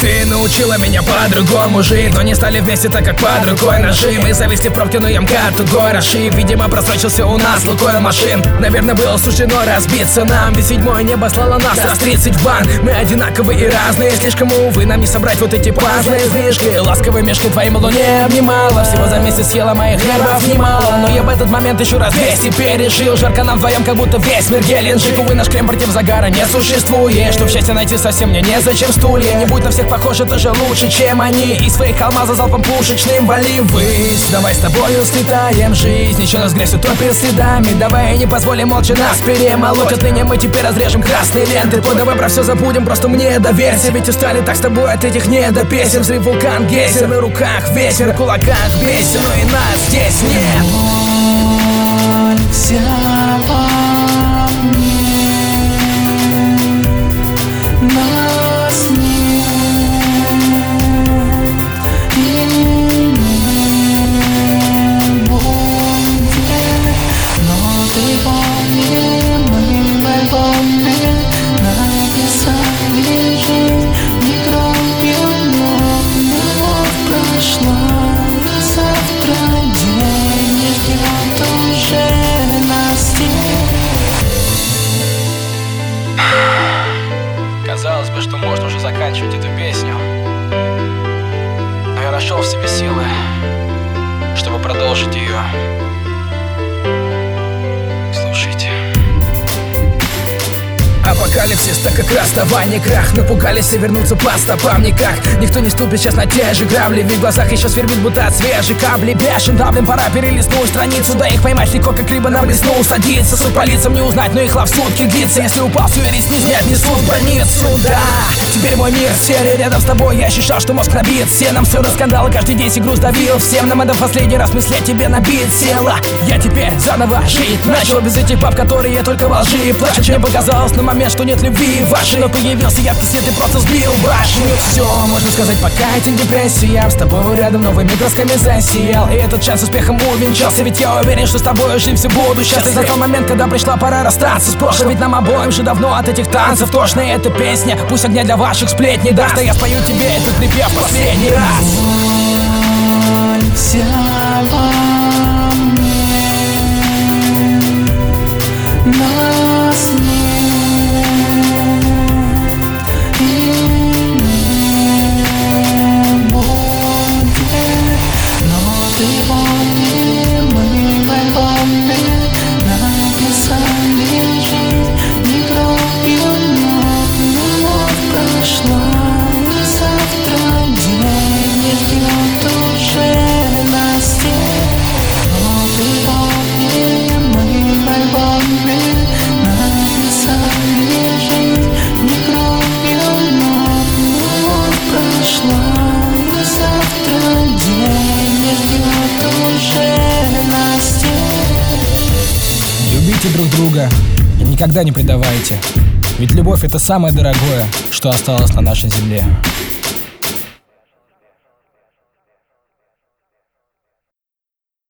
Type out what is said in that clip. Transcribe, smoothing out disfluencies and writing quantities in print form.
Ты научила меня по-другому жить, но не стали вместе так, как под рукой ножи. Мы зависли в пробке, но ямка тугой расшиб. Видимо, просочился у нас Лукойл машин. Наверное, было суждено разбиться нам, ведь седьмое небо слало нас раз 30 в бан. Мы одинаковые и разные, слишком, увы, нам не собрать вот эти пазлы излишки. Ласковой мешкой твоим луне обнимала, всего за месяц съела моих нервов немало. Но я в этот момент еще раз 200 пережил. Жарко нам вдвоем, как будто весь мир Геленджик. Увы, наш крем против загара не существует. Чтоб счастье найти совсем мне незачем стулья. Не будь на всех похож, это же лучше, чем они. Из своих алмазов залпом пушечным вали ввысь. Давай с тобою слетаем, жизнь еще нас грязь утопит следами. Давай не позволим молча нас перемолоть. Отныне мы теперь разрежем красные ленты. Давай про все забудем, просто мне доверься. Ведь устали так с тобой от этих недопесен. Взрыв вулкан, гейзер, на руках ветер, в кулаках бесен, но и нас здесь нет. Вся во мне, нас нет, и не будет. Но ты помни, мы в альбоме написали жизнь не кровью, но любовь прошла. Завтра день не ждет уже нас здесь. Казалось бы, что можно уже заканчивать эту песню, но я нашел в себе силы, чтобы продолжить ее. Слушайте. Апокалипсис, так как расставание, крах. Напугались и вернуться по стопам никак. Никто не ступит сейчас на те же грабли. В их глазах еще свербит, будто от свежих каблей. Бешен, даблин, пора перелистнуть страницу. Да их поймать легко, как рыба на блесну. Садиться, суд по лицам не узнать, но их лав сутки длится. Если упал, все ресниц не отнесут в больницу. Да, теперь мой мир серый, рядом с тобой я ощущал, что мозг набит стенам. Все до скандала, каждый день груз давил. Всем нам это последний раз мысли тебе набит села. Я теперь заново жить начал без этих баб, которые только во лжи плачут. Мне показалось на момент, что нет любви вашей, но появился я в песне, ты просто сбил башню. Все, можно сказать, пока эти депрессии. С тобой рядом новыми красками засиял. И этот шанс успехом увенчался. Ведь я уверен, что с тобой жить все буду счастлив. Настал момент, когда пришла пора расстаться с прошлым. Ведь нам обоим же давно от этих танцев тошно. И эта песня, пусть огня для ваших сплетней даст. А я спою тебе этот припев последний раз. Вся во мне, нас нет, и не будет. Но ты помни, мы в альбоме написали жизнь не кровью, но любовь прошла. Завтра день не ждет уже нас здесь. Но ты помни, мы в альбоме написали жизнь не кровью, но любовь прошла. Завтра день не ждет уже нас здесь. Любите друг друга и никогда не предавайте. Ведь любовь — это самое дорогое, что осталось на нашей земле.